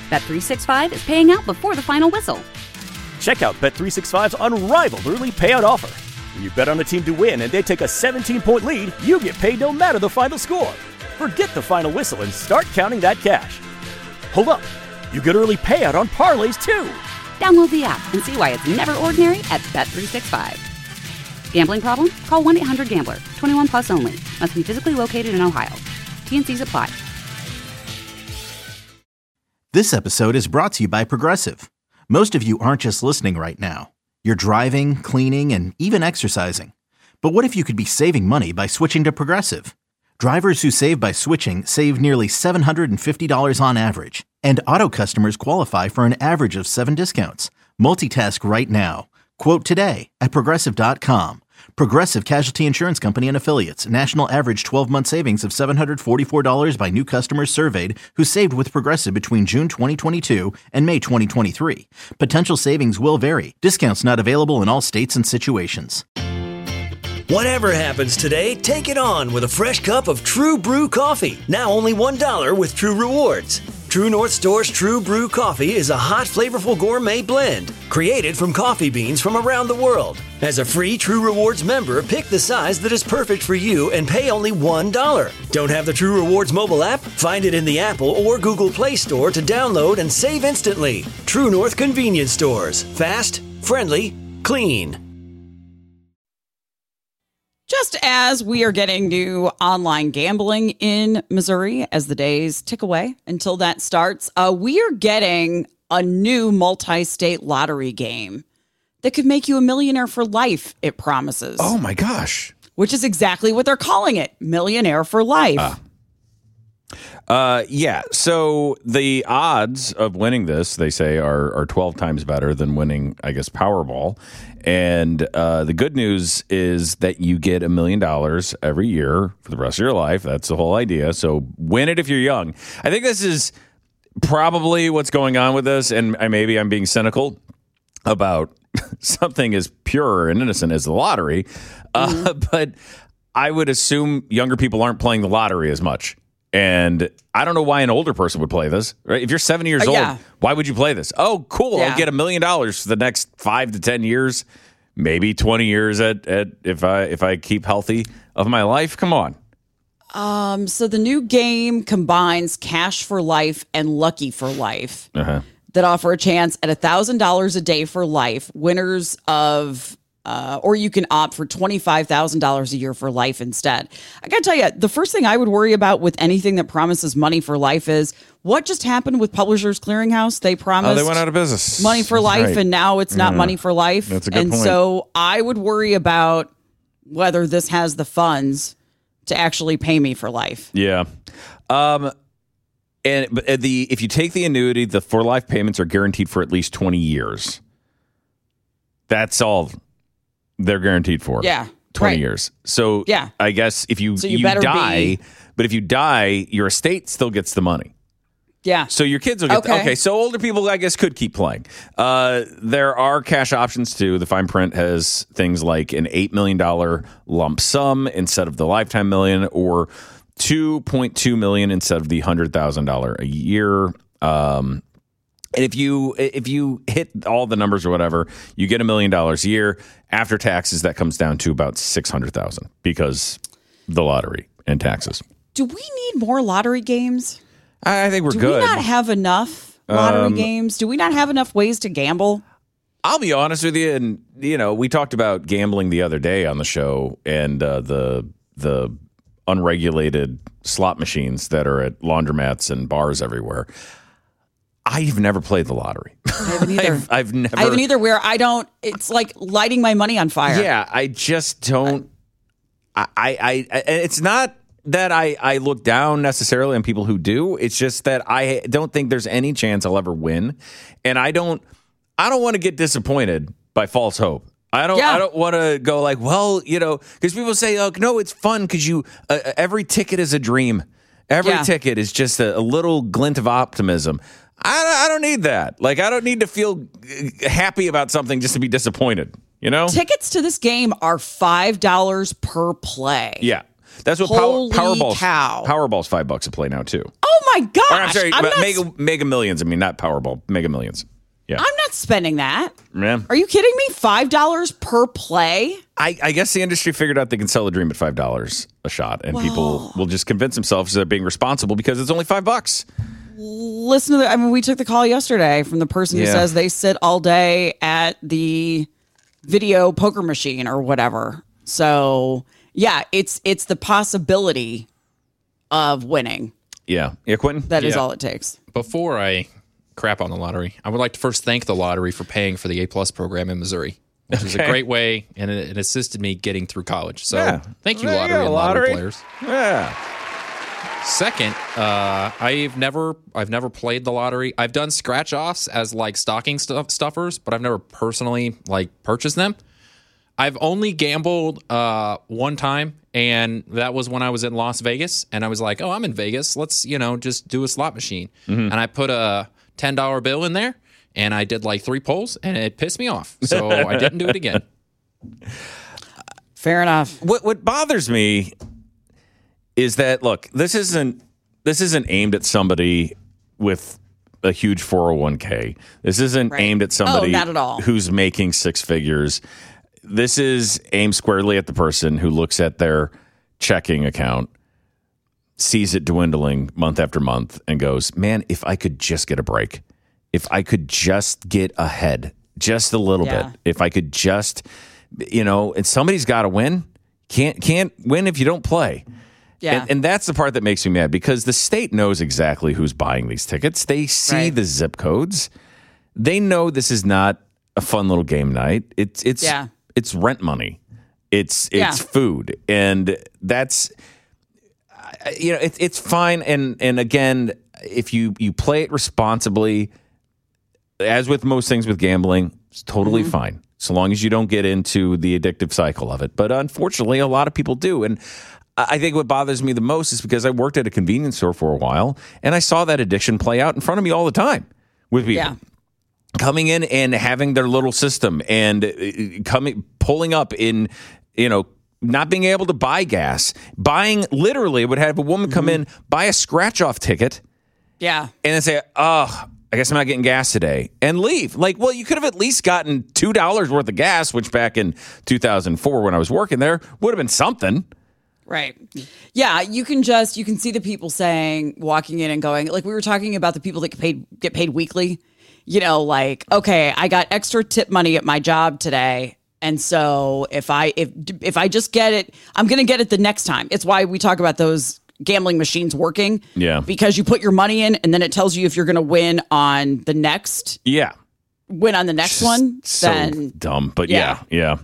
Bet365 is paying out before the final whistle. Check out Bet365's unrivaled early payout offer. When you bet on a team to win and they take a 17-point lead, you get paid no matter the final score. Forget the final whistle and start counting that cash. Hold up. You get early payout on parlays, too. Download the app and see why it's never ordinary at Bet365. Gambling problem? Call 1-800-GAMBLER. 21 plus only. Must be physically located in Ohio. T&Cs apply. This episode is brought to you by Progressive. Most of you aren't just listening right now. You're driving, cleaning, and even exercising. But what if you could be saving money by switching to Progressive? Drivers who save by switching save nearly $750 on average. And auto customers qualify for an average of 7 discounts. Multitask right now. Quote today at Progressive.com. Progressive Casualty Insurance Company and Affiliates. National average 12-month savings of $744 by new customers surveyed who saved with Progressive between June 2022 and May 2023. Potential savings will vary. Discounts not available in all states and situations. Whatever happens today, take it on with a fresh cup of True Brew coffee. Now only $1 with True Rewards. True North Store's True Brew coffee is a hot, flavorful gourmet blend created from coffee beans from around the world. As a free True Rewards member, pick the size that is perfect for you and pay only $1. Don't have the True Rewards mobile app? Find it in the Apple or Google Play Store to download and save instantly. True North Convenience Stores. Fast, friendly, clean. Just as we are getting new online gambling in Missouri as the days tick away until that starts, we are getting a new multi-state lottery game that could make you a millionaire for life, it promises. Oh, my gosh. Which is exactly what they're calling it, Millionaire for Life. Yeah, so the odds of winning this, they say, are 12 times better than winning, I guess, Powerball. And the good news is that you get $1 million every year for the rest of your life. That's the whole idea. So win it if you're young. I think this is probably what's going on with this, and maybe I'm being cynical about something as pure and innocent as the lottery. But I would assume younger people aren't playing the lottery as much. And I don't know why an older person would play this. Right? If you're 70 years old, why would you play this? Oh, cool. I'll get $1 million for the next 5 to 10 years, maybe 20 years at if I keep healthy of my life. Come on. So the new game combines Cash for Life and Lucky for Life that offer a chance at $1,000 a day for life. Winners of or you can opt for $25,000 a year for life instead. I got to tell you, the first thing I would worry about with anything that promises money for life is what just happened with Publishers Clearinghouse. They promised they went out of business. Money for life, and now it's not money for life. That's a good point. So I would worry about whether this has the funds to actually pay me for life. Yeah. If you take the annuity, the for life payments are guaranteed for at least 20 years. That's all they're guaranteed for. 20 years. So I guess if you die, but if you die, your estate still gets the money. Yeah. So your kids will get okay. So older people, I guess, could keep playing. There are cash options too. The fine print has things like an $8 million lump sum instead of the lifetime million, or $2.2 million instead of the $100,000 a year. And if you hit all the numbers or whatever, you get $1 million a year. After taxes, that comes down to about $600,000 because the lottery and taxes. Do we need more lottery games? I think we're good. Do we not have enough lottery games? Do we not have enough ways to gamble? I'll be honest with you, and we talked about gambling the other day on the show, and the unregulated slot machines that are at laundromats and bars everywhere. I've never played the lottery. I haven't either. I've never. I haven't either. Where I don't. It's like lighting my money on fire. Yeah, I just don't. It's not that I look down necessarily on people who do. It's just that I don't think there's any chance I'll ever win, and I don't want to get disappointed by false hope. I don't want to go like, well, because people say, oh, no, it's fun because every ticket is a dream. Every ticket is just a little glint of optimism. I don't need that. Like, I don't need to feel happy about something just to be disappointed, Tickets to this game are $5 per play. Yeah. That's what Holy Powerball's cow. Powerball's $5 a play now, too. Oh, my gosh. Or, I'm sorry, Mega Millions. I mean, not Powerball. Mega Millions. Yeah. I'm not spending that. Yeah. Are you kidding me? $5 per play? I guess the industry figured out they can sell a dream at $5 a shot, and people will just convince themselves they're being responsible because it's only $5. Listen to we took the call yesterday from the person who says they sit all day at the video poker machine or whatever. So yeah, it's the possibility of winning. Yeah. Yeah, Quentin? That is all it takes. Before I crap on the lottery, I would like to first thank the lottery for paying for the A+ program in Missouri, which is a great way, and it assisted me getting through college. So thank you, lottery and lottery players. Yeah. Second, I've never played the lottery. I've done scratch offs as like stocking stuffers, but I've never personally like purchased them. I've only gambled one time, and that was when I was in Las Vegas, and I was like, "Oh, I'm in Vegas. Let's just do a slot machine." And I put a $10 bill in there, and I did like 3 pulls, and it pissed me off, so I didn't do it again. Fair enough. What bothers me is that, look, this isn't aimed at somebody with a huge 401k. This isn't aimed at somebody not at all. Who's making 6 figures. This is aimed squarely at the person who looks at their checking account, sees it dwindling month after month, and goes, man, if I could just get a break, if I could just get ahead just a little bit, if I could just, and somebody's got to win. Can't win if you don't play. Yeah. And that's the part that makes me mad, because the state knows exactly who's buying these tickets. They see the zip codes. They know this is not a fun little game night. It's rent money. It's food. And that's, it's fine. And again, if you play it responsibly, as with most things with gambling, it's totally fine, so long as you don't get into the addictive cycle of it. But unfortunately, a lot of people do. And I think what bothers me the most is because I worked at a convenience store for a while, and I saw that addiction play out in front of me all the time with people coming in and having their little system and pulling up in, not being able to buy gas, literally would have a woman come in, buy a scratch off ticket. Yeah. And then say, oh, I guess I'm not getting gas today, and leave. Like, well, you could have at least gotten $2 worth of gas, which back in 2004 when I was working there would have been something. Right. Yeah, you can see the people walking in and going, like we were talking about the people that get paid weekly, like, okay, I got extra tip money at my job today. And so if I just get it, I'm going to get it the next time. It's why we talk about those gambling machines working. Yeah. Because you put your money in and then it tells you if you're going to win on the next. Yeah. Win on the next one. So then dumb. But yeah.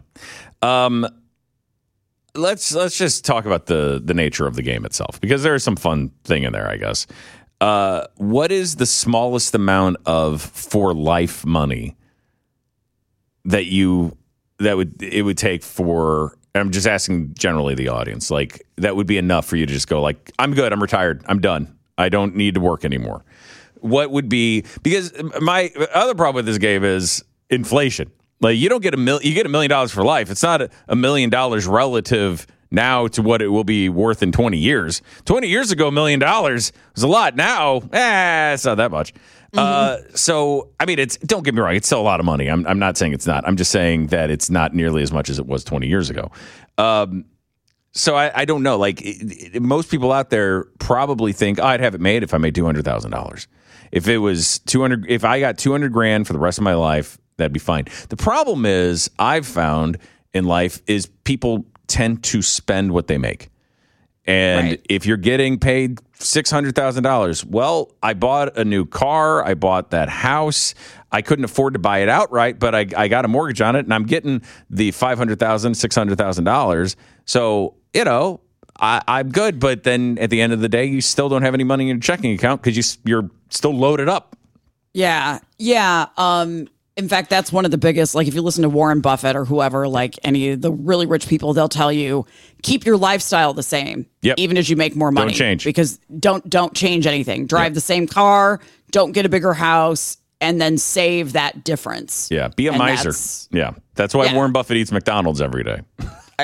Let's just talk about the nature of the game itself, because there is some fun thing in there, I guess. What is the smallest amount of for life money that it would take for? I'm just asking generally the audience, like that would be enough for you to just go like, I'm good, I'm retired, I'm done, I don't need to work anymore. What would be, because my other problem with this game is inflation. Like you don't get you get $1 million for life. It's not $1 million relative now to what it will be worth in 20 years. 20 years ago, $1 million was a lot. Now, it's not that much. So, I mean, don't get me wrong, it's still a lot of money. I'm not saying it's not. I'm just saying that it's not nearly as much as it was 20 years ago. So I don't know. Like most people out there probably think, I'd have it made if I made $200,000. If it was if I got $200,000 for the rest of my life, that'd be fine. The problem is I've found in life is people tend to spend what they make. And if you're getting paid $600,000, well, I bought a new car, I bought that house, I couldn't afford to buy it outright, but I got a mortgage on it, and I'm getting the $500,000, $600,000. So, I'm good. But then at the end of the day, you still don't have any money in your checking account because you're still loaded up. Yeah. In fact, that's one of the biggest, like if you listen to Warren Buffett or whoever, like any of the really rich people, they'll tell you, keep your lifestyle the same, even as you make more money. Don't change. Because don't change anything. Drive the same car, don't get a bigger house, and then save that difference. Yeah, be a miser. That's why Warren Buffett eats McDonald's every day.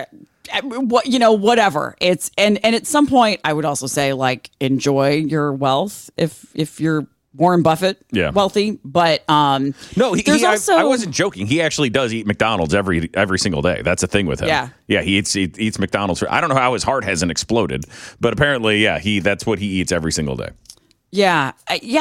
whatever. It's and at some point, I would also say like enjoy your wealth if you're Warren Buffett wealthy. But no, I wasn't joking. He actually does eat McDonald's every single day. That's a thing with him. Yeah. He eats McDonald's. I don't know how his heart hasn't exploded, but apparently, that's what he eats every single day. Yeah.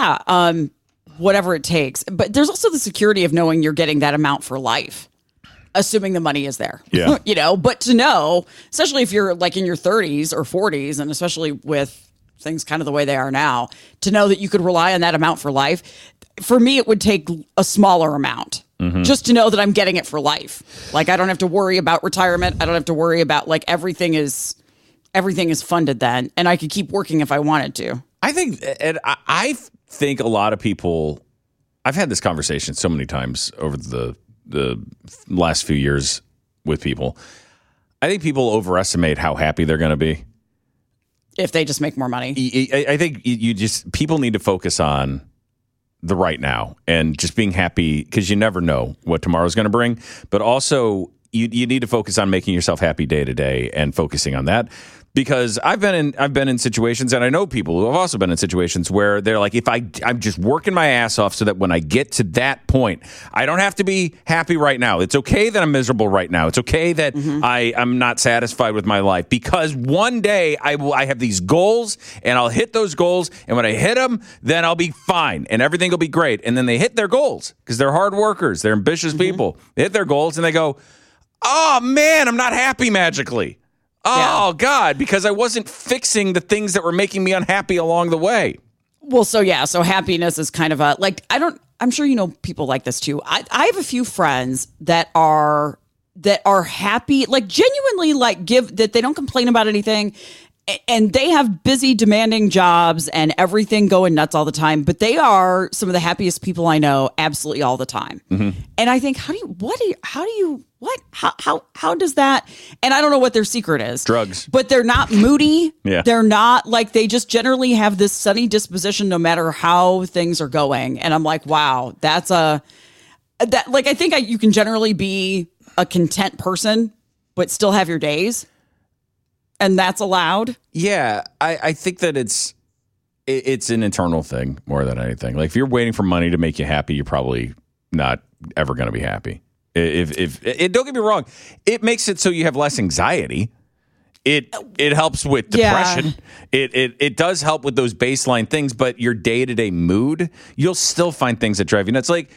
Whatever it takes. But there's also the security of knowing you're getting that amount for life, assuming the money is there. Yeah. But to know, especially if you're like in your 30s or 40s, and especially with things kind of the way they are now, to know that you could rely on that amount for life. For me, it would take a smaller amount just to know that I'm getting it for life. Like I don't have to worry about retirement. I don't have to worry about like everything is funded then, and I could keep working if I wanted to. I think a lot of people, I've had this conversation so many times over the last few years with people. I think people overestimate how happy they're going to be if they just make more money. I think people need to focus on the right now and just being happy, because you never know what tomorrow's going to bring. But also, you need to focus on making yourself happy day to day and focusing on that. Because I've been in situations, and I know people who have also been in situations where they're like, I'm just working my ass off so that when I get to that point, I don't have to be happy right now. It's okay that I'm miserable right now. It's okay that I'm not satisfied with my life, because one day I have these goals and I'll hit those goals, and when I hit them, then I'll be fine and everything will be great. And then they hit their goals because they're hard workers, they're ambitious people. They hit their goals and they go, oh man, I'm not happy magically. Oh, God, because I wasn't fixing the things that were making me unhappy along the way. Well, so happiness is kind of I'm sure you know people like this too. I have a few friends that are happy, like genuinely that they don't complain about anything. And they have busy, demanding jobs and everything going nuts all the time. But they are some of the happiest people I know absolutely all the time. And I think, how does that? And I don't know what their secret is. Drugs. But they're not moody. Yeah. They're not they just generally have this sunny disposition no matter how things are going. And I'm like, wow, I think you can generally be a content person, but still have your days. And that's allowed? Yeah, I think that it's an internal thing more than anything. Like if you're waiting for money to make you happy, you're probably not ever going to be happy. If don't get me wrong, it makes it so you have less anxiety. It helps with depression. Yeah. It does help with those baseline things, but your day-to-day mood, you'll still find things that drive you nuts. Like,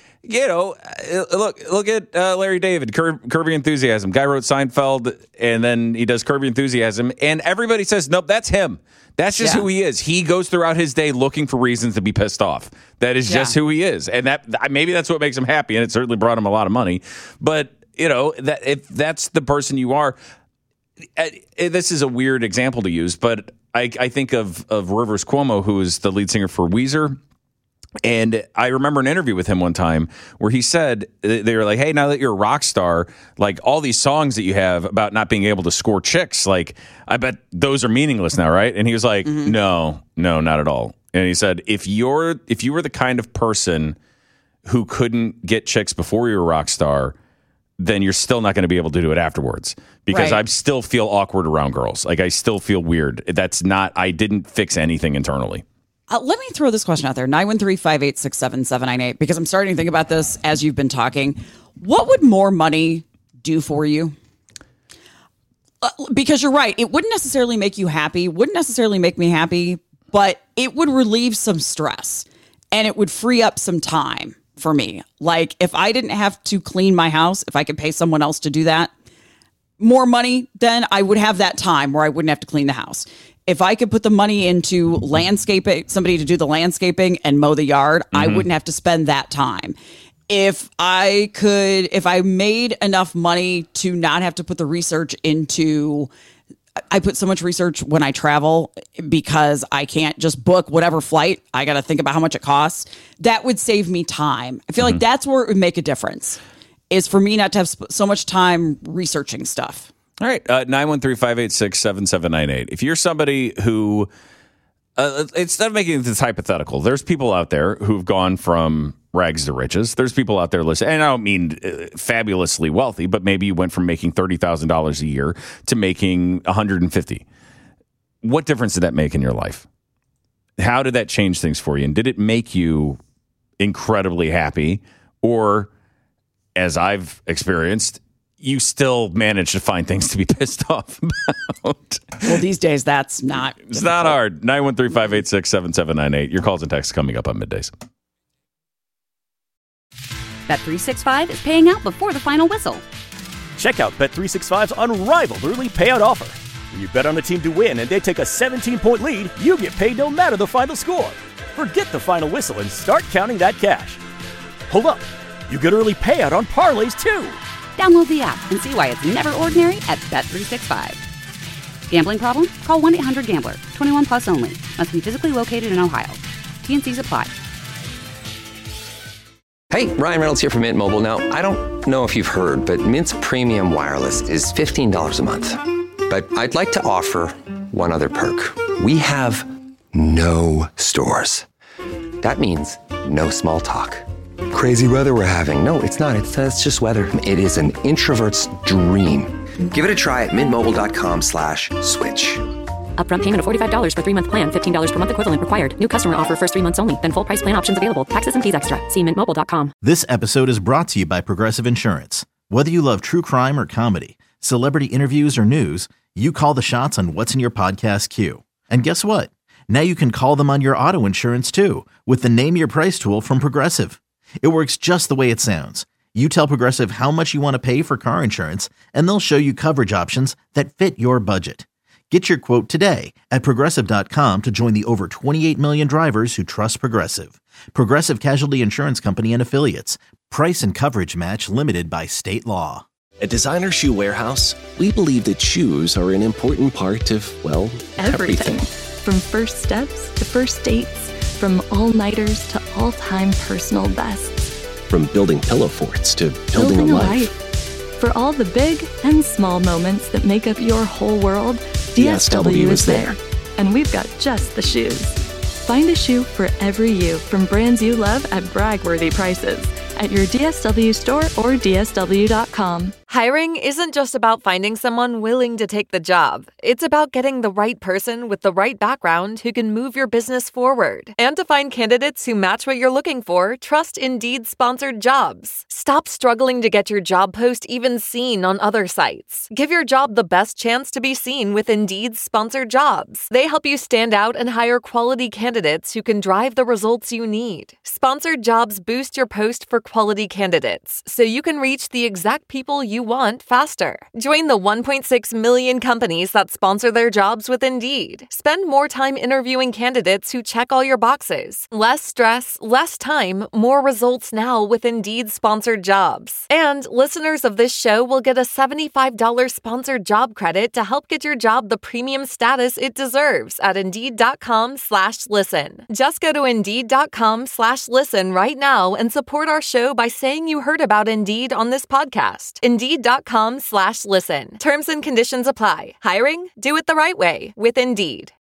look at Larry David, Curb Your Enthusiasm. Guy wrote Seinfeld, and then he does Curb Your Enthusiasm, and everybody says, nope, that's him. That's just who he is. He goes throughout his day looking for reasons to be pissed off. That is just who he is, and that maybe that's what makes him happy, and it certainly brought him a lot of money. But that if that's the person you are. This is a weird example to use, but I think of Rivers Cuomo, who is the lead singer for Weezer. And I remember an interview with him one time where he said, they were like, hey, now that you're a rock star, like all these songs that you have about not being able to score chicks, like I bet those are meaningless now, right? And he was like, no, not at all. And he said, if you were the kind of person who couldn't get chicks before you were a rock star, then you're still not going to be able to do it afterwards, because I still feel awkward around girls. Like I still feel weird. I didn't fix anything internally. Let me throw this question out there, 913-586-7798, because I'm starting to think about this as you've been talking. What would more money do for you? Because you're right. It wouldn't necessarily make you happy, wouldn't necessarily make me happy, but it would relieve some stress and it would free up some time for me. Like if I didn't have to clean my house, if I could pay someone else to do that, more money, then I would have that time where I wouldn't have to clean the house. If I could put the money into landscaping, somebody to do the landscaping and mow the yard, I wouldn't have to spend that time. If I made enough money to not have to put the research into, I put so much research when I travel because I can't just book whatever flight. I got to think about how much it costs. That would save me time. I feel like that's where it would make a difference, is for me not to have so much time researching stuff. All right, 913-586-7798. If you're somebody who, instead of making this hypothetical, there's people out there who've gone from rags to riches. There's people out there listening, and I don't mean fabulously wealthy, but maybe you went from making $30,000 a year to making $150,000. What difference did that make in your life? How did that change things for you? And did it make you incredibly happy? Or, as I've experienced, you still manage to find things to be pissed off about? Well, these days, that's not. It's not hard. 913-586-7798. Your calls and texts coming up on Middays. Bet365 is paying out before the final whistle. Check out Bet365's unrivaled early payout offer. When you bet on a team to win and they take a 17-point lead, you get paid no matter the final score. Forget the final whistle and start counting that cash. Hold up. You get early payout on parlays, too. Download the app and see why it's never ordinary at Bet365. Gambling problem? Call 1-800-GAMBLER. 21 plus only. Must be physically located in Ohio. T&Cs apply. Hey, Ryan Reynolds here from Mint Mobile. Now, I don't know if you've heard, but Mint's premium wireless is $15 a month. But I'd like to offer one other perk. We have no stores. That means no small talk. Crazy weather we're having. No, it's not. It's just weather. It is an introvert's dream. Give it a try at mintmobile.com/switch. Upfront payment of $45 for 3-month plan. $15 per month equivalent required. New customer offer first 3 months only. Then full price plan options available. Taxes and fees extra. See mintmobile.com. This episode is brought to you by Progressive Insurance. Whether you love true crime or comedy, celebrity interviews or news, you call the shots on what's in your podcast queue. And guess what? Now you can call them on your auto insurance too with the Name Your Price tool from Progressive. It works just the way it sounds. You tell Progressive how much you want to pay for car insurance, and they'll show you coverage options that fit your budget. Get your quote today at Progressive.com to join the over 28 million drivers who trust Progressive. Progressive Casualty Insurance Company and Affiliates. Price and coverage match limited by state law. At Designer Shoe Warehouse, we believe that shoes are an important part of, well, everything. From first steps to first dates, from all-nighters to all-time personal bests. From building pillow forts to building a life. For all the big and small moments that make up your whole world, DSW is there. And we've got just the shoes. Find a shoe for every you from brands you love at brag-worthy prices at your DSW store or DSW.com. Hiring isn't just about finding someone willing to take the job. It's about getting the right person with the right background who can move your business forward. And to find candidates who match what you're looking for, trust Indeed-sponsored jobs. Stop struggling to get your job post even seen on other sites. Give your job the best chance to be seen with Indeed-sponsored jobs. They help you stand out and hire quality candidates who can drive the results you need. Sponsored jobs boost your post for quality candidates, so you can reach the exact people you want faster. Join the 1.6 million companies that sponsor their jobs with Indeed. Spend more time interviewing candidates who check all your boxes. Less stress, less time, more results now with Indeed-sponsored jobs. And listeners of this show will get a $75 sponsored job credit to help get your job the premium status it deserves at Indeed.com/listen. Just go to Indeed.com/listen right now and support our show by saying you heard about Indeed on this podcast. Indeed.com/listen. Terms and conditions apply. Hiring? Do it the right way with Indeed.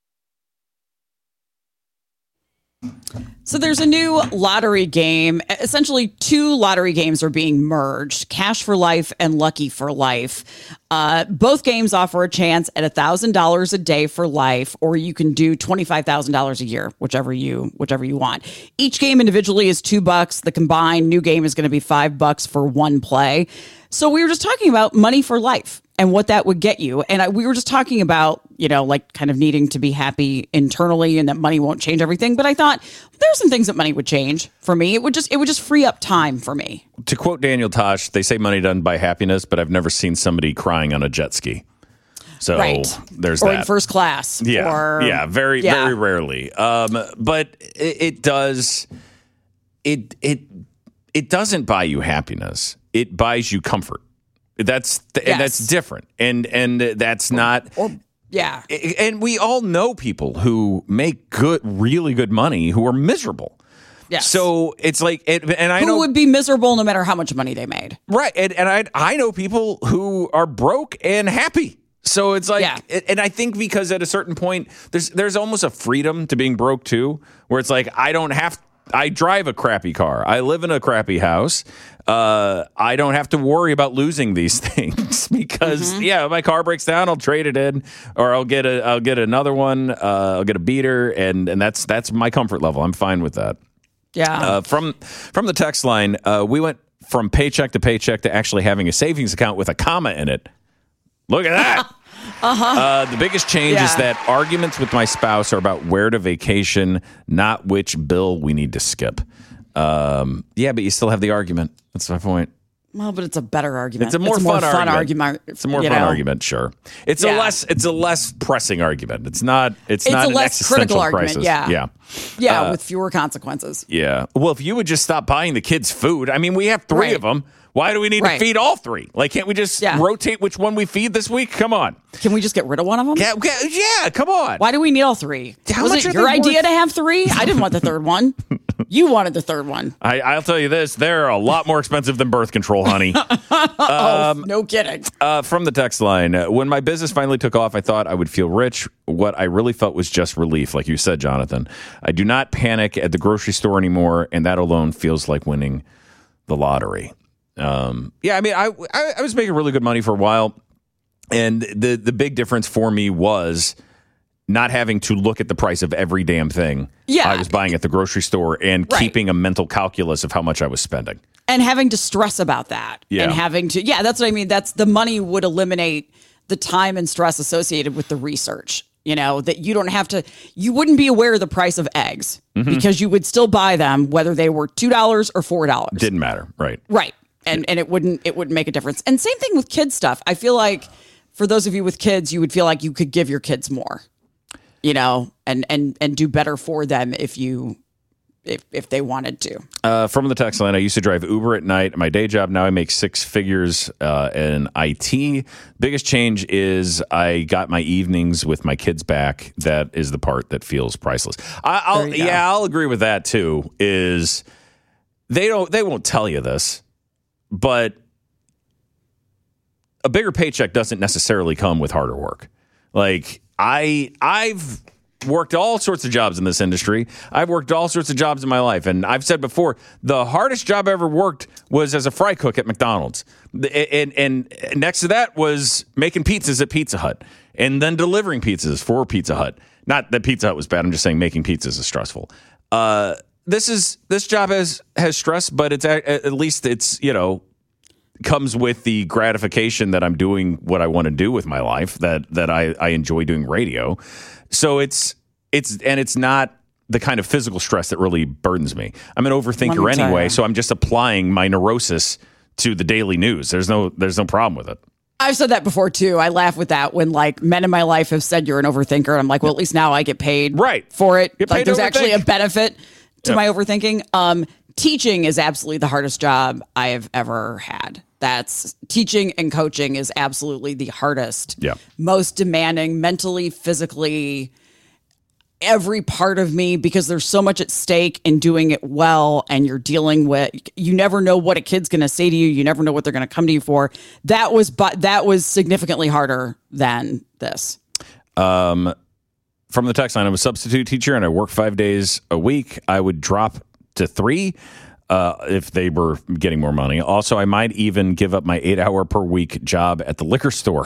So there's a new lottery game. Essentially, 2 lottery games are being merged, Cash for Life and Lucky for Life. Both games offer a chance at $1,000 a day for life, or you can do $25,000 a year, whichever you want. Each game individually is $2. The combined new game is going to be $5 for one play. So we were just talking about money for life and what that would get you. And we were just talking about, like kind of needing to be happy internally and that money won't change everything. But I thought there's some things that money would change for me. It would just free up time for me. To quote Daniel Tosh, they say money doesn't buy happiness, but I've never seen somebody crying on a jet ski. So there's or that. In first class. Yeah. Very rarely. But it does. It doesn't buy you happiness. It buys you comfort. That's different, and that's not. And we all know people who make really good money who are miserable. Yes. So it's like, I know who would be miserable no matter how much money they made. Right, and I know people who are broke and happy. So it's like, and I think because at a certain point, there's almost a freedom to being broke too, where it's like I don't have I drive a crappy car. I live in a crappy house. I don't have to worry about losing these things because my car breaks down, I'll trade it in, or I'll get another one. I'll get a beater, and that's my comfort level. I'm fine with that. Yeah. From the text line, we went from paycheck to actually having a savings account with a comma in it. Look at that. The biggest change is that arguments with my spouse are about where to vacation, not which bill we need to skip. But you still have the argument. That's my point. Well, but it's a better argument. It's a more fun argument. It's a more fun argument, sure. It's a less pressing argument. It's not a an less critical crisis. argument. Yeah, with fewer consequences. Yeah. Well, if you would just stop buying the kids food, I mean, we have 3 of them. Why do we need to feed all 3? Like, can't we just rotate which one we feed this week? Come on. Can we just get rid of one of them? Yeah, come on. Why do we need all 3? Was it your idea to have 3? I didn't want the third one. You wanted the third one. I'll tell you this. They're a lot more expensive than birth control, honey. No kidding. From the text line, when my business finally took off, I thought I would feel rich. What I really felt was just relief, like you said, Jonathan. I do not panic at the grocery store anymore, and that alone feels like winning the lottery. I mean, I was making really good money for a while, and the big difference for me was not having to look at the price of every damn thing I was buying at the grocery store and keeping a mental calculus of how much I was spending. And having to stress about that. Yeah. And having to, that's what I mean. That's the money would eliminate the time and stress associated with the research. You know, that you don't have to, you wouldn't be aware of the price of eggs because you would still buy them whether they were $2 or $4. Didn't matter. Right. Right. And it wouldn't make a difference. And same thing with kids stuff. I feel like for those of you with kids, you would feel like you could give your kids more, you know, and do better for them if they wanted to. From the text line, I used to drive Uber at night. My day job, now I make 6 figures in IT. Biggest change is I got my evenings with my kids back. That is the part that feels priceless. I'll agree with that too. Is they won't tell you this, but a bigger paycheck doesn't necessarily come with harder work. Like I've worked all sorts of jobs in this industry. I've worked all sorts of jobs in my life. And I've said before, the hardest job I ever worked was as a fry cook at McDonald's. And next to that was making pizzas at Pizza Hut and then delivering pizzas for Pizza Hut. Not that Pizza Hut was bad. I'm just saying making pizzas is stressful. This job has stress, but it's at least it's, you know, comes with the gratification that I'm doing what I want to do with my life, that I enjoy doing radio. So it's not the kind of physical stress that really burdens me. I'm an overthinker anyway, so I'm just applying my neurosis to the daily news. There's no problem with it. I've said that before too. I laugh with that when like men in my life have said you're an overthinker. And I'm like, well, at least now I get paid for it. Like there's actually a benefit to my overthinking. Teaching is absolutely the hardest job I have ever had. That's teaching and coaching is absolutely the hardest, most demanding mentally, physically, every part of me, because there's so much at stake in doing it well. And you're dealing with, you never know what a kid's going to say to you. You never know what they're going to come to you for. That was significantly harder than this. From the text line, I'm a substitute teacher and I work 5 days a week. I would drop to 3 if they were getting more money. Also, I might even give up my 8-hour per week job at the liquor store.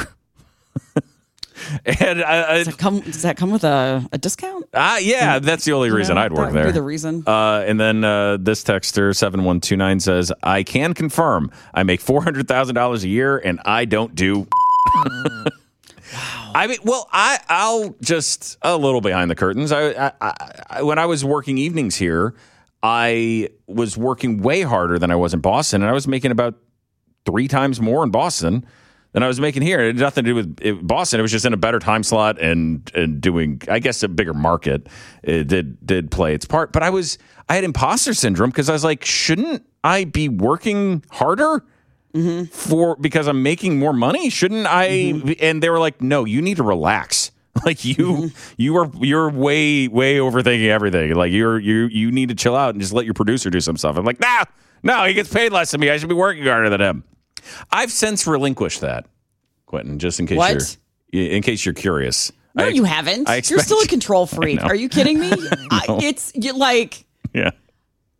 And does that come with a discount? Yeah, that's the only reason I'd work there. That would be the reason. And then this texter 7129 says, I can confirm I make $400,000 a year and I don't do. Wow. I mean, well, I'll just a little behind the curtains. I when I was working evenings here, I was working way harder than I was in Boston, and I was making about 3 times more in Boston than I was making here. It had nothing to do with Boston. It was just in a better time slot and doing, I guess, a bigger market. It did play its part. But I had imposter syndrome because I was like, shouldn't I be working harder because I'm making more money? Shouldn't I? And they were like, no, you need to relax. Like you're way overthinking everything. Like you need to chill out and just let your producer do some stuff. I'm like, no, he gets paid less than me. I should be working harder than him. I've since relinquished that, Quentin, just in case you're curious. No, you haven't. You're still a control freak. Are you kidding me? No. It's like, yeah.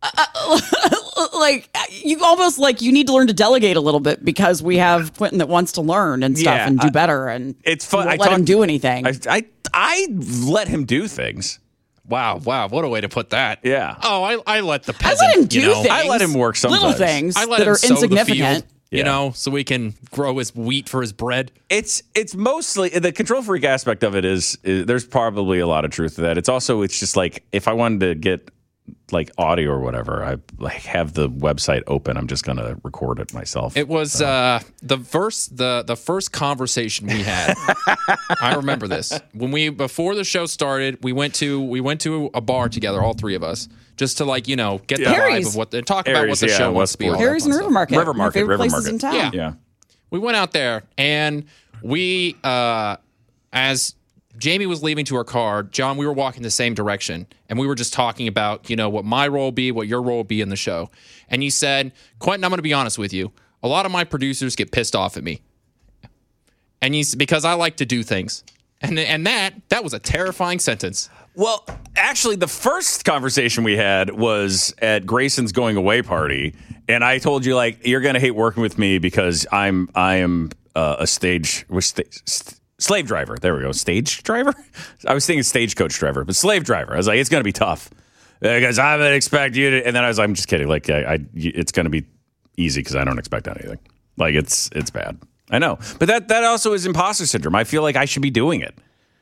like you almost like you need to learn to delegate a little bit because we have Quentin that wants to learn and stuff and do better. And it's fun. I let him do anything. I let him do things. Wow, what a way to put that. Yeah. Oh, I let the peasant, I let him do things. I let him work sometimes. Little things I let that him are sow insignificant. the field, so we can grow his wheat for his bread. It's mostly the control freak aspect of it is there's probably a lot of truth to that. It's just like if I wanted to get like audio or whatever, I like have the website open. I'm just gonna record it myself. It was the first conversation we had. I remember this before the show started. We went to a bar together, all three of us, just to get the vibe of what talk about what the show wants to be. Harry's and River Market, my favorite River places Market. in town. Yeah, we went out there and we as Jamie was leaving to her car, John, we were walking the same direction, and we were just talking about, what my role will be, what your role will be in the show. And you said, Quentin, I'm going to be honest with you. A lot of my producers get pissed off at me. And because I like to do things. And that was a terrifying sentence. Well, actually, the first conversation we had was at Grayson's going away party, and I told you, you're going to hate working with me because I am a slave driver. There we go. Stage driver? I was thinking stagecoach driver, but slave driver. I was like, it's going to be tough because I would expect you to. And then I'm just kidding. It's going to be easy because I don't expect anything. It's bad. I know. But that also is imposter syndrome. I feel like I should be doing it.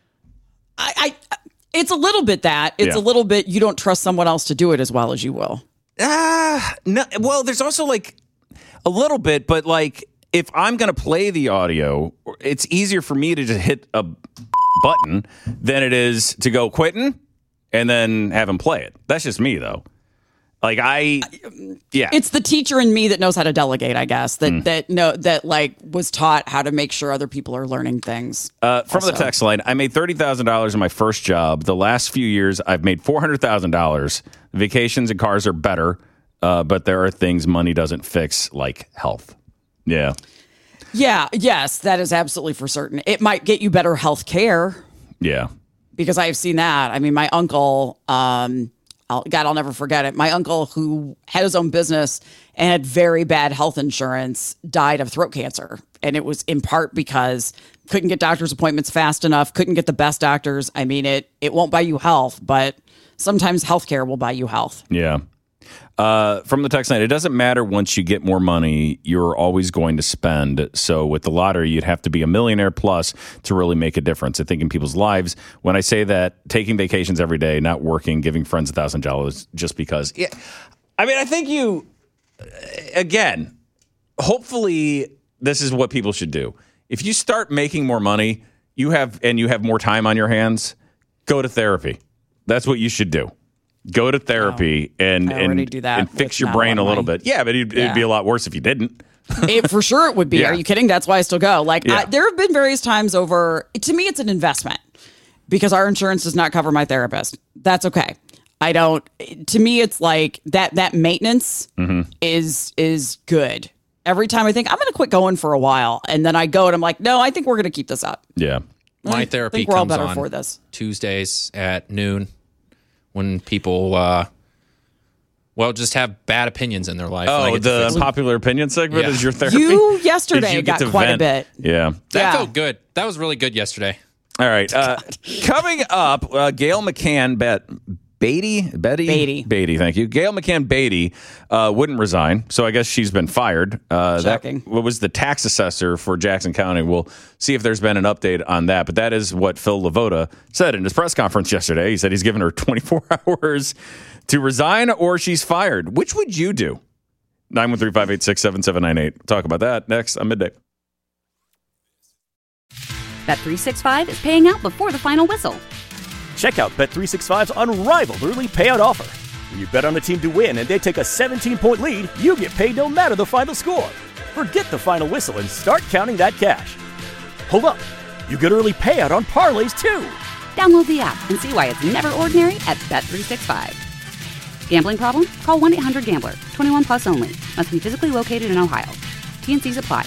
It's a little bit that. It's a little bit you don't trust someone else to do it as well as you will. No. Well, there's also a little bit, but if I'm going to play the audio, it's easier for me to just hit a button than it is to go Quentin and then have him play it. That's just me, though. It's the teacher in me that knows how to delegate, I guess. That was taught how to make sure other people are learning things. From the text line, I made $30,000 in my first job. The last few years, I've made $400,000. Vacations and cars are better, but there are things money doesn't fix, like health. Yeah. Yeah. Yes, that is absolutely for certain. It might get you better health care. Yeah. Because I've seen that. I mean, my uncle, I'll never forget it. My uncle, who had his own business and had very bad health insurance, died of throat cancer. And it was in part because couldn't get doctor's appointments fast enough, couldn't get the best doctors. I mean, it won't buy you health, but sometimes healthcare will buy you health. Yeah. From the text line, it doesn't matter once you get more money, you're always going to spend. So with the lottery, you'd have to be a millionaire plus to really make a difference, I think, in people's lives. When I say that, taking vacations every day, not working, giving friends $1,000 just because. Yeah. I mean, I think again, hopefully this is what people should do. If you start making more money, you have more time on your hands, go to therapy. That's what you should do. Go to therapy and fix your brain a little bit. Yeah, but it'd be a lot worse if you didn't. For sure it would be. Yeah. Are you kidding? That's why I still go. There have been various times to me, it's an investment because our insurance does not cover my therapist. That's okay. To me, it's like that maintenance is good. Every time I think I'm going to quit going for a while and then I go and I'm like, no, I think we're going to keep this up. Yeah. My therapy comes on Tuesdays at noon. When people, just have bad opinions in their life. Oh, the unpopular opinion segment is your therapy? You yesterday got quite a bit. Yeah. That felt good. That was really good yesterday. All right. Coming up, Gail McCann Beatty, thank you. Gail McCann Beatty wouldn't resign, so I guess she's been fired. Shocking. What was the tax assessor for Jackson County? We'll see if there's been an update on that, but that is what Phil Lavoda said in his press conference yesterday. He said he's given her 24 hours to resign or she's fired. Which would you do? 913-586-7798. Talk about that next on Midday. Bet365 is paying out before the final whistle. Check out Bet365's unrivaled early payout offer. When you bet on a team to win and they take a 17-point lead, you get paid no matter the final score. Forget the final whistle and start counting that cash. Hold up. You get early payout on parlays, too. Download the app and see why it's never ordinary at Bet365. Gambling problem? Call 1-800-GAMBLER. 21 plus only. Must be physically located in Ohio. T&Cs apply.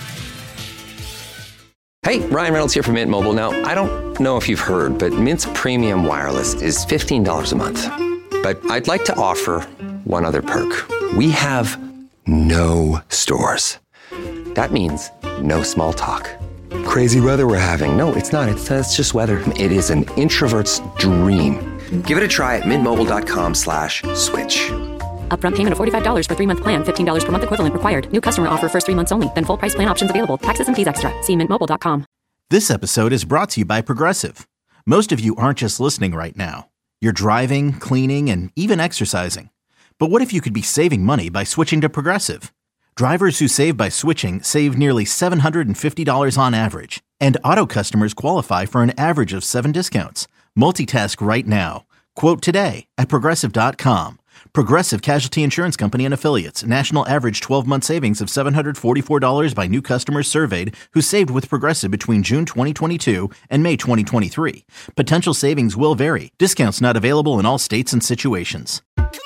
Hey, Ryan Reynolds here from Mint Mobile. Now, I don't know if you've heard, but Mint's premium wireless is $15 a month. But I'd like to offer one other perk. We have no stores. That means no small talk. Crazy weather we're having. No, it's not. It's just weather. It is an introvert's dream. Give it a try at mintmobile.com/switch. Upfront payment of $45 for 3-month plan, $15 per month equivalent required. New customer offer first 3 months only. Then full price plan options available. Taxes and fees extra. See mintmobile.com. This episode is brought to you by Progressive. Most of you aren't just listening right now. You're driving, cleaning, and even exercising. But what if you could be saving money by switching to Progressive? Drivers who save by switching save nearly $750 on average. And auto customers qualify for an average of 7 discounts. Multitask right now. Quote today at Progressive.com. Progressive Casualty Insurance Company and Affiliates. National average 12-month savings of $744 by new customers surveyed who saved with Progressive between June 2022 and May 2023. Potential savings will vary. Discounts not available in all states and situations.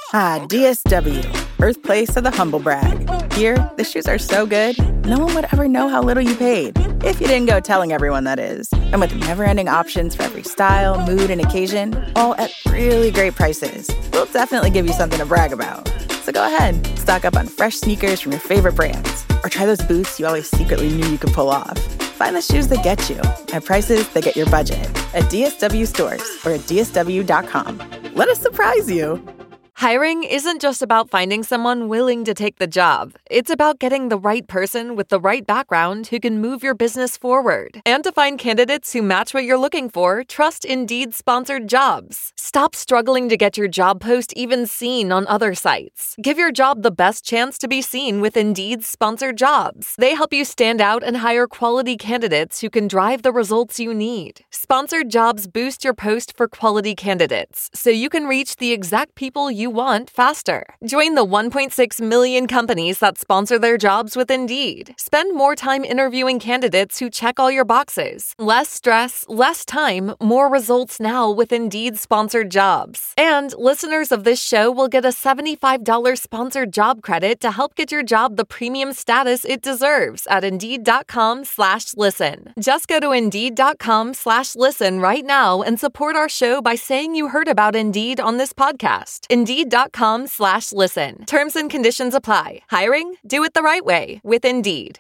DSW, birthplace of the humble brag. Here, the shoes are so good, no one would ever know how little you paid. If you didn't go telling everyone, that is. And with never-ending options for every style, mood, and occasion, all at really great prices, we'll definitely give you something to brag about. So go ahead, stock up on fresh sneakers from your favorite brands, or try those boots you always secretly knew you could pull off. Find the shoes that get you at prices that get your budget at DSW stores or at DSW.com. Let us surprise you. Hiring isn't just about finding someone willing to take the job. It's about getting the right person with the right background who can move your business forward. And to find candidates who match what you're looking for, trust Indeed-sponsored jobs. Stop struggling to get your job post even seen on other sites. Give your job the best chance to be seen with Indeed-sponsored jobs. They help you stand out and hire quality candidates who can drive the results you need. Sponsored jobs boost your post for quality candidates, so you can reach the exact people you want faster. Join the 1.6 million companies that sponsor their jobs with Indeed. Spend more time interviewing candidates who check all your boxes. Less stress, less time, more results now with Indeed-sponsored jobs. And listeners of this show will get a $75 sponsored job credit to help get your job the premium status it deserves at Indeed.com/listen. Just go to Indeed.com/listen right now and support our show by saying you heard about Indeed on this podcast. Indeed.com/listen. Terms and conditions apply. Hiring? Do it the right way with Indeed.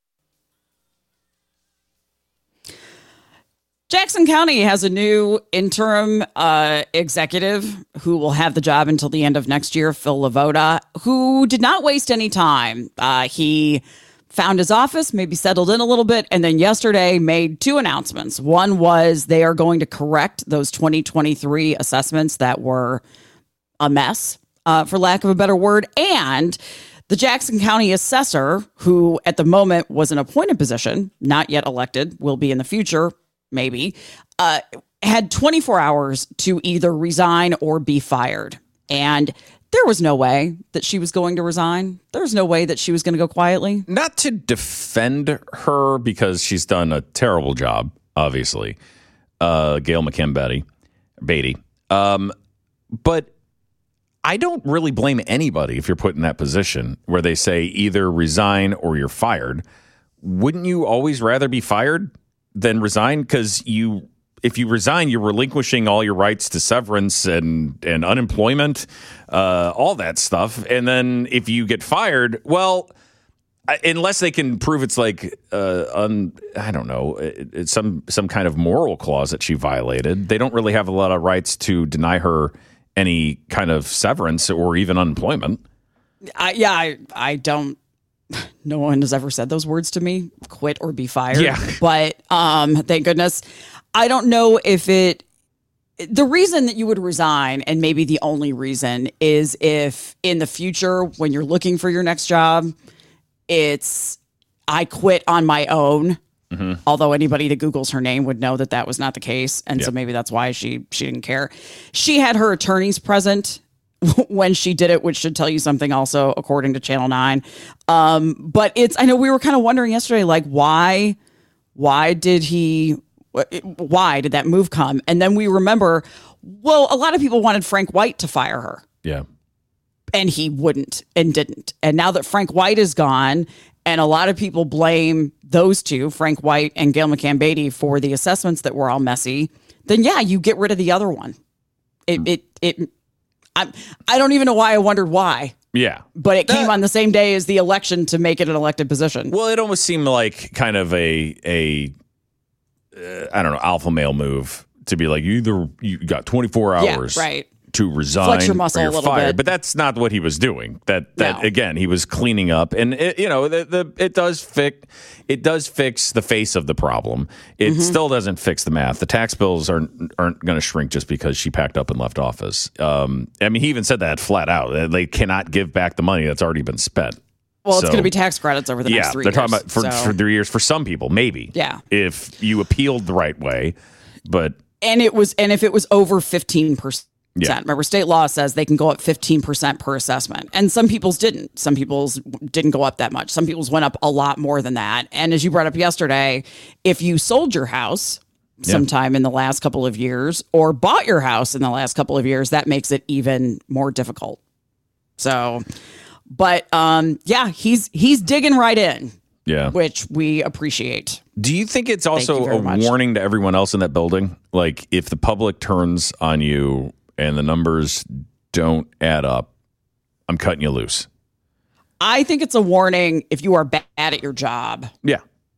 Jackson County has a new interim executive who will have the job until the end of next year, Phil Lavoda, who did not waste any time. He found his office, maybe settled in a little bit, and then yesterday made 2 announcements. One was they are going to correct those 2023 assessments that were a mess, for lack of a better word, and the Jackson County assessor, who at the moment was an appointed position, not yet elected, will be in the future, maybe, had 24 hours to either resign or be fired. And there was no way that she was going to resign. There's no way that she was going to go quietly. Not to defend her, because she's done a terrible job, obviously, Gail McKim Beatty. But I don't really blame anybody if you're put in that position where they say either resign or you're fired. Wouldn't you always rather be fired than resign? Because if you resign, you're relinquishing all your rights to severance and unemployment, all that stuff. And then if you get fired, well, unless they can prove it's like, I don't know, it's some kind of moral clause that she violated, they don't really have a lot of rights to deny her any kind of severance or even unemployment. I don't. No one has ever said those words to me, quit or be fired. Yeah. But thank goodness. I don't know if the reason that you would resign, and maybe the only reason, is if in the future when you're looking for your next job, it's I quit on my own. Mm-hmm. Although anybody that Googles her name would know that that was not the case. And so maybe that's why she didn't care. She had her attorneys present when she did it, which should tell you something also, according to Channel 9. But I know we were kind of wondering yesterday, like, why did that move come? And then we remember, well, a lot of people wanted Frank White to fire her. Yeah. And he wouldn't and didn't. And now that Frank White is gone, and a lot of people blame those two, Frank White and Gail McKim Beatty, for the assessments that were all messy, then yeah, you get rid of the other one. I don't even know why I wondered why. Yeah. But it came on the same day as the election to make it an elected position. Well, it almost seemed like kind of a I don't know, alpha male move to be like, you got 24 hours to resign. Flex your muscle or you're a little fired. bit. But that's not what he was doing. That No. again, he was cleaning up, and it does fix the face of the problem. It still doesn't fix the math. The tax bills aren't going to shrink just because she packed up and left office. I mean, he even said that flat out. They cannot give back the money that's already been spent. Well, it's going to be tax credits over the next 3 years. They're talking about for 3 years for some people, maybe. Yeah. If you appealed the right way, but and if it was over 15%. Remember, state law says they can go up 15% per assessment. And some people's didn't. Some people's didn't go up that much. Some people's went up a lot more than that. And as you brought up yesterday, if you sold your house sometime in the last couple of years or bought your house in the last couple of years, that makes it even more difficult. So, but he's digging right in. Yeah. Which we appreciate. Do you think it's also a warning to everyone else in that building? Like, if the public turns on you and the numbers don't add up, I'm cutting you loose. I think it's a warning if you are bad at your job. Yeah.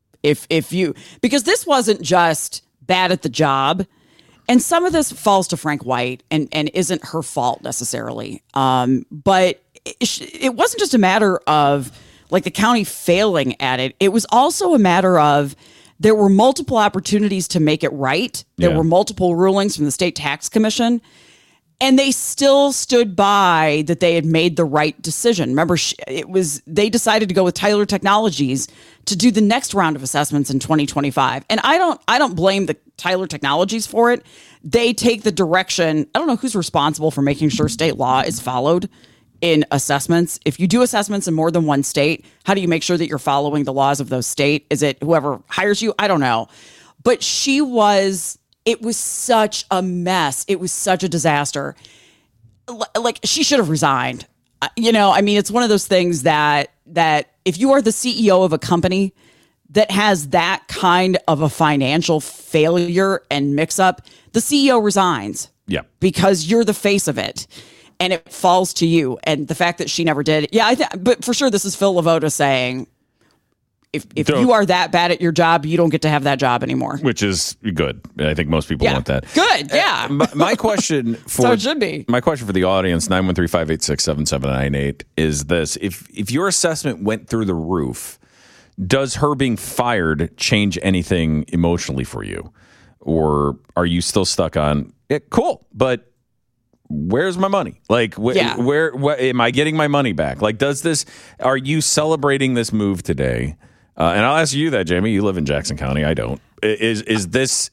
Because this wasn't just bad at the job. And some of this falls to Frank White and isn't her fault necessarily. But it wasn't just a matter of like the county failing at it. It was also a matter of there were multiple opportunities to make it right. There were multiple rulings from the state tax commission. And they still stood by that they had made the right decision. Remember, they decided to go with Tyler Technologies to do the next round of assessments in 2025. And I don't blame the Tyler Technologies for it. They take the direction. I don't know who's responsible for making sure state law is followed in assessments. If you do assessments in more than one state, how do you make sure that you're following the laws of those states? Is it whoever hires you? I don't know. But it was such a mess. It was such a disaster. Like, she should have resigned. I mean, it's one of those things that if you are the CEO of a company that has that kind of a financial failure and mix up, the CEO resigns. Yeah. Because you're the face of it. And it falls to you. And the fact that she never did. Yeah, but for sure, this is Phil Lavoda saying, if you are that bad at your job, you don't get to have that job anymore. Which is good. I think most people want that. Good, yeah. My question for so it should be. My question for the audience, 913-586-7798, is this. If your assessment went through the roof, does her being fired change anything emotionally for you? Or are you still stuck on, cool, but where's my money? Like, where am I getting my money back? Like, are you celebrating this move today? And I'll ask you that, Jamie. You live in Jackson County. I don't. Is this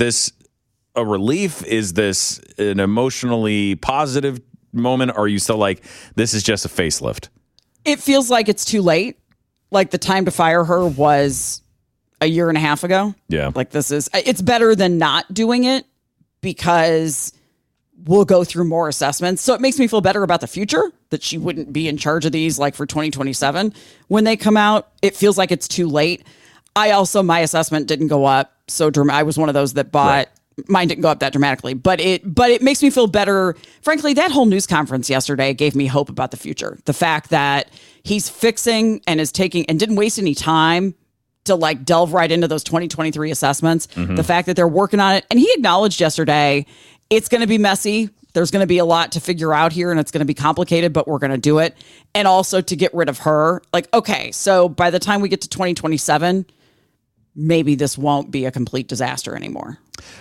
a relief? Is this an emotionally positive moment? Or are you still like, this is just a facelift? It feels like it's too late. Like the time to fire her was a year and a half ago. Yeah. Like it's better than not doing it because we'll go through more assessments. So it makes me feel better about the future that she wouldn't be in charge of these like for 2027 when they come out. It feels like it's too late. My assessment didn't go up so I was one of those that bought. Right. Mine didn't go up that dramatically, but it makes me feel better. Frankly, that whole news conference yesterday gave me hope about the future. The fact that he's fixing and is taking and didn't waste any time to like delve right into those 2023 assessments. Mm-hmm. The fact that they're working on it. And he acknowledged yesterday, it's going to be messy. There's going to be a lot to figure out here and it's going to be complicated, but we're going to do it. And also to get rid of her. Like, okay, so by the time we get to 2027, maybe this won't be a complete disaster anymore.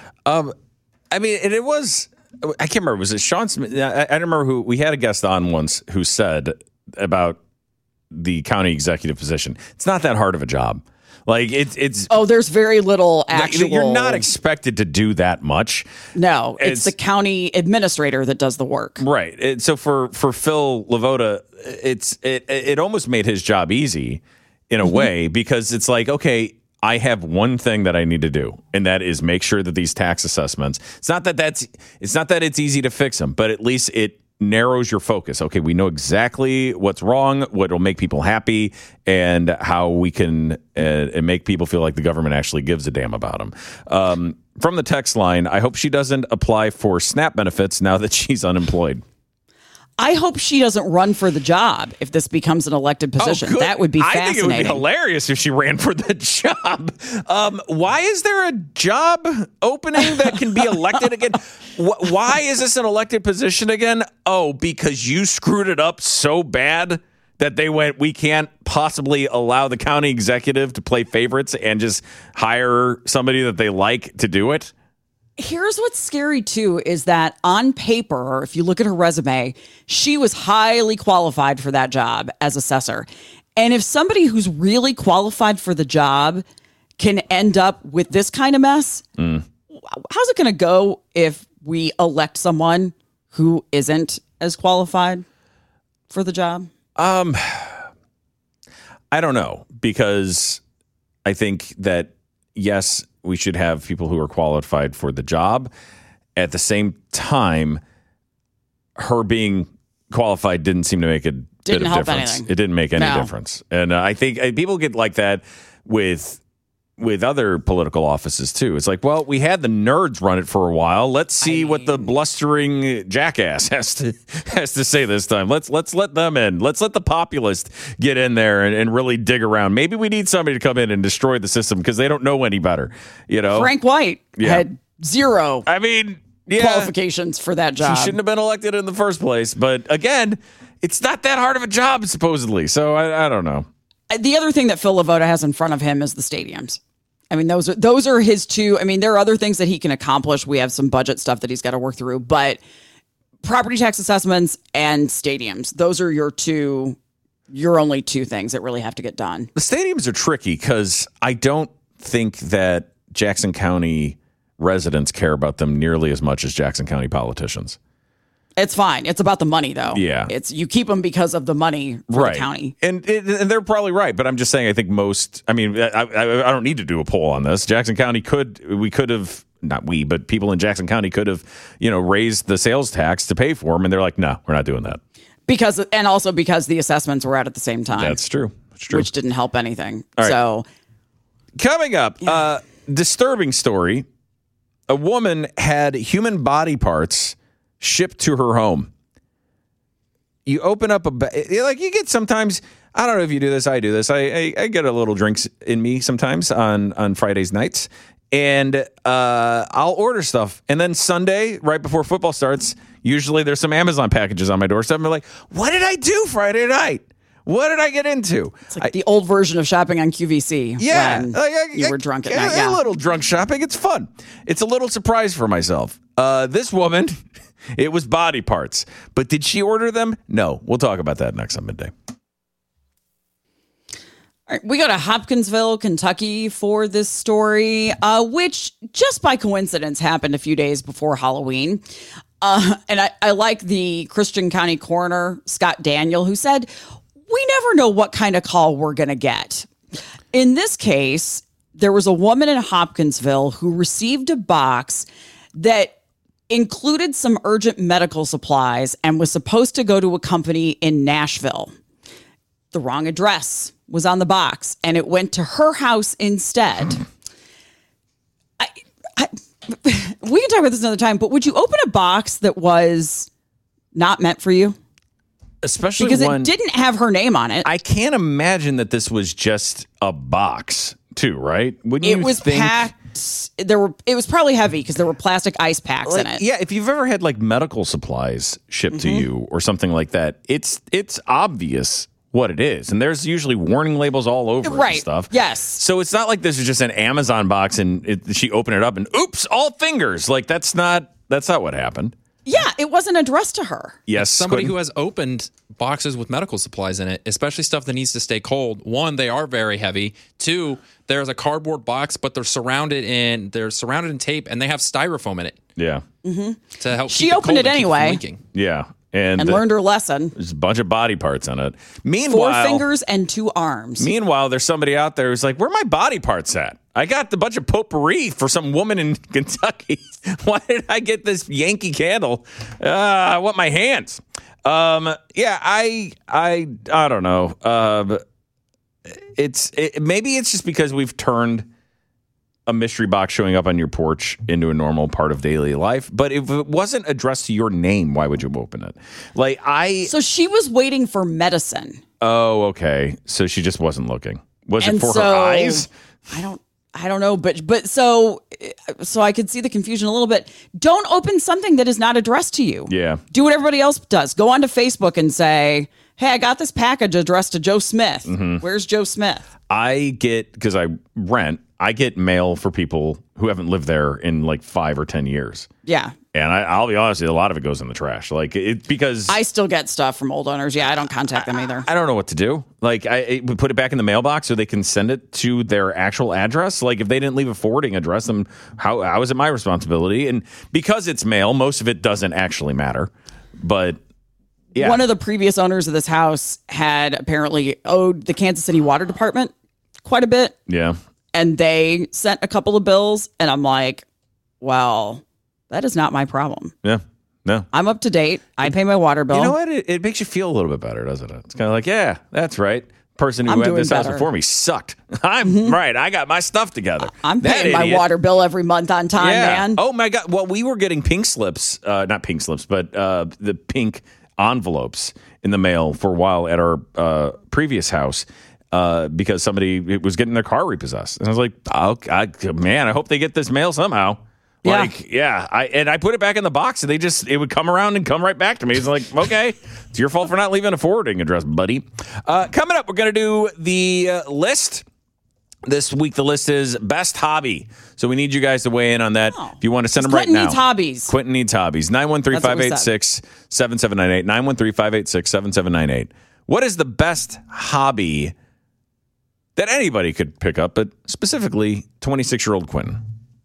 I mean, and it was, I can't remember, was it Sean Smith? I don't remember who, we had a guest on once who said about the county executive position. It's not that hard of a job. Like it's there's very little actual. You're not expected to do that much. No, it's the county administrator that does the work. Right. So for Phil Lavoda, it almost made his job easy in a way because it's like, okay, I have one thing that I need to do, and that is make sure that these tax assessments. It's not that it's easy to fix them, but at least it narrows your focus. Okay, we know exactly what's wrong, what will make people happy, and how we can make people feel like the government actually gives a damn about them. From the text line, I hope she doesn't apply for SNAP benefits now that she's unemployed. I hope she doesn't run for the job if this becomes an elected position. That would be fascinating. I think it would be hilarious if she ran for the job. Why is there a job opening that can be elected again? Why is this an elected position again? Oh, because you screwed it up so bad that they went, we can't possibly allow the county executive to play favorites and just hire somebody that they like to do it? Here's what's scary, too, is that on paper, if you look at her resume, she was highly qualified for that job as assessor. And if somebody who's really qualified for the job can end up with this kind of mess, how's it going to go if we elect someone who isn't as qualified for the job? I don't know, because I think that, yes, we should have people who are qualified for the job. At the same time, her being qualified didn't seem to make a bit of difference. Anything. It didn't make any difference. And I think people get like that with other political offices too. It's like, well, we had the nerds run it for a while. Let's see what the blustering jackass has to say this time. Let's let them in. Let's let the populist get in there and really dig around. Maybe we need somebody to come in and destroy the system because they don't know any better. You know, Frank White had zero. Qualifications for that job. He shouldn't have been elected in the first place. But again, it's not that hard of a job supposedly. So I don't know. The other thing that Phil LaVota has in front of him is the stadiums. I mean, those are his two. I mean, there are other things that he can accomplish. We have some budget stuff that he's got to work through, but property tax assessments and stadiums, those are your only two things that really have to get done. The stadiums are tricky because I don't think that Jackson County residents care about them nearly as much as Jackson County politicians. It's fine. It's about the money, though. Yeah. You keep them because of the money for the county. And they're probably right. But I'm just saying, I think I don't need to do a poll on this. Jackson County but people in Jackson County could have, raised the sales tax to pay for them. And they're like, no, we're not doing that. Because the assessments were out at the same time. That's true. Which didn't help anything. All right. So coming up, disturbing story. A woman had human body parts shipped to her home. You open up you get sometimes, I don't know if you do this, I do this. I get a little drinks in me sometimes on Fridays nights, and I'll order stuff. And then Sunday, right before football starts, usually there's some Amazon packages on my doorstep. And I'm like, what did I do Friday night? What did I get into? It's like the old version of shopping on QVC. Yeah. When you were drunk at night. A little drunk shopping. It's fun. It's a little surprise for myself. This woman, it was body parts. But did she order them? No. We'll talk about that next on Midday. All right, we go to Hopkinsville, Kentucky for this story, which just by coincidence happened a few days before Halloween. And I like the Christian County coroner, Scott Daniel, who said, we never know what kind of call we're going to get. In this case, there was a woman in Hopkinsville who received a box that included some urgent medical supplies and was supposed to go to a company in Nashville. The wrong address was on the box, and it went to her house instead. We can talk about this another time, but would you open a box that was not meant for you? Especially because it didn't have her name on it. I can't imagine that this was just a box, too, right? Wouldn't you think? Packed. It was probably heavy because there were plastic ice packs in it. Yeah, if you've ever had medical supplies shipped to you or something like that, it's obvious what it is, and there's usually warning labels all over it and stuff. Yes. So it's not like this is just an Amazon box and she opened it up and oops, all fingers. That's not what happened. Yeah, it wasn't addressed to her. Yes. Somebody who has opened boxes with medical supplies in it, especially stuff that needs to stay cold. One, they are very heavy. Two, there's a cardboard box, but they're surrounded in tape and they have styrofoam in it. Yeah. Mm-hmm. To help she opened it anyway. Yeah. And learned her lesson. There's a bunch of body parts on it. Meanwhile, 4 fingers and 2 arms. Meanwhile, there's somebody out there who's like, where are my body parts at? I got a bunch of potpourri for some woman in Kentucky. Why did I get this Yankee candle? I want my hands. I don't know. Maybe it's just because we've turned a mystery box showing up on your porch into a normal part of daily life. But if it wasn't addressed to your name, why would you open it? So she was waiting for medicine. Oh, okay. So she just wasn't looking. Was it for her eyes? I don't know, but so I could see the confusion a little bit. Don't open something that is not addressed to you. Yeah. Do what everybody else does. Go onto Facebook and say, hey, I got this package addressed to Joe Smith. Mm-hmm. Where's Joe Smith? Because I rent, I get mail for people who haven't lived there in like 5 or 10 years. Yeah. And I'll be honest, a lot of it goes in the trash. Because I still get stuff from old owners. Yeah, I don't contact them either. I don't know what to do. I would put it back in the mailbox so they can send it to their actual address. Like if they didn't leave a forwarding address, then how is it my responsibility? And because it's mail, most of it doesn't actually matter. But yeah. One of the previous owners of this house had apparently owed the Kansas City Water Department quite a bit. Yeah. And they sent a couple of bills. And I'm like, well, that is not my problem. Yeah. No. I'm up to date. I pay my water bill. You know what? It makes you feel a little bit better, doesn't it? It's kind of like, yeah, that's right. Person who had this house before me sucked. I'm right. I got my stuff together. I'm paying my water bill every month on time, man. Oh, my God. Well, we were getting pink slips, not pink slips, but the pink envelopes in the mail for a while at our previous house because somebody was getting their car repossessed. And I was like, man, I hope they get this mail somehow. I put it back in the box and it would come around and come right back to me. It's like, okay, it's your fault for not leaving a forwarding address, buddy. Coming up, we're going to do the list. This week, the list is best hobby. So we need you guys to weigh in on that. If you want to send them right now. Quentin needs hobbies. Quentin needs hobbies. 913-586-7798. 913-586-7798. What is the best hobby that anybody could pick up, but specifically 26-year-old Quentin?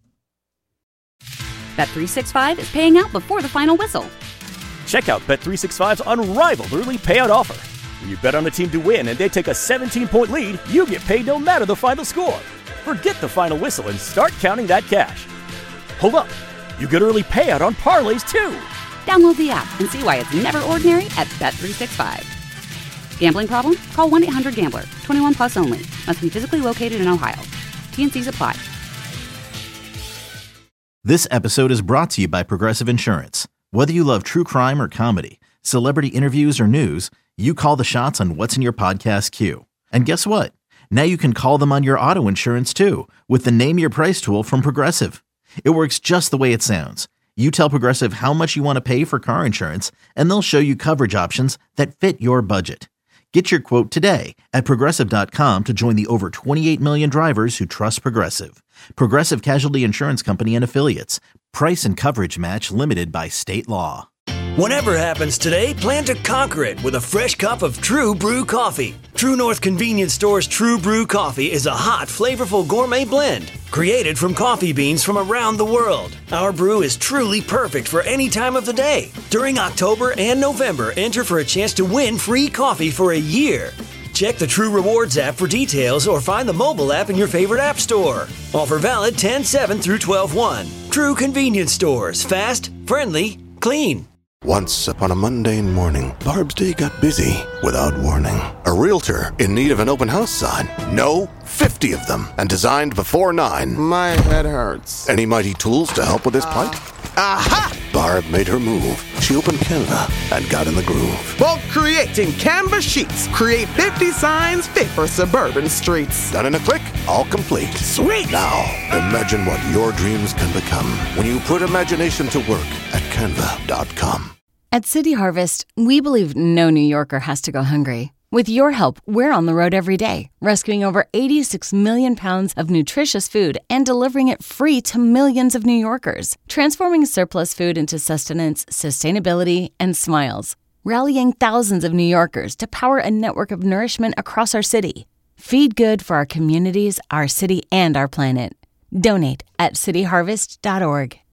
Bet365 is paying out before the final whistle. Check out Bet365's unrivaled early payout offer. When you bet on a team to win and they take a 17-point lead, you get paid no matter the final score. Forget the final whistle and start counting that cash. Hold up. You get early payout on parlays, too. Download the app and see why it's never ordinary at Bet365. Gambling problem? Call 1-800-GAMBLER. 21 plus only. Must be physically located in Ohio. T&Cs apply. This episode is brought to you by Progressive Insurance. Whether you love true crime or comedy, celebrity interviews or news, you call the shots on what's in your podcast queue. And guess what? Now you can call them on your auto insurance too with the Name Your Price tool from Progressive. It works just the way it sounds. You tell Progressive how much you want to pay for car insurance, and they'll show you coverage options that fit your budget. Get your quote today at Progressive.com to join the over 28 million drivers who trust Progressive. Progressive Casualty Insurance Company and Affiliates. Price and coverage match limited by state law. Whatever happens today, plan to conquer it with a fresh cup of True Brew coffee. True North Convenience Store's True Brew coffee is a hot, flavorful gourmet blend created from coffee beans from around the world. Our brew is truly perfect for any time of the day. During October and November, enter for a chance to win free coffee for a year. Check the True Rewards app for details or find the mobile app in your favorite app store. Offer valid 10/7 through 12/1. True Convenience Stores. Fast, friendly, clean. Once upon a mundane morning, Barb's day got busy without warning. A realtor in need of an open house sign. No, 50 of them, and designed before 9. My head hurts. Any mighty tools to help with this plight? Aha! Barb made her move. She opened Canva and got in the groove. Bulk creating Canva sheets. Create 50 signs fit for suburban streets. Done in a click, all complete. Sweet! Now, imagine what your dreams can become when you put imagination to work at Canva.com. At City Harvest, we believe no New Yorker has to go hungry. With your help, we're on the road every day, rescuing over 86 million pounds of nutritious food and delivering it free to millions of New Yorkers, transforming surplus food into sustenance, sustainability, and smiles, rallying thousands of New Yorkers to power a network of nourishment across our city. Feed good for our communities, our city, and our planet. Donate at cityharvest.org.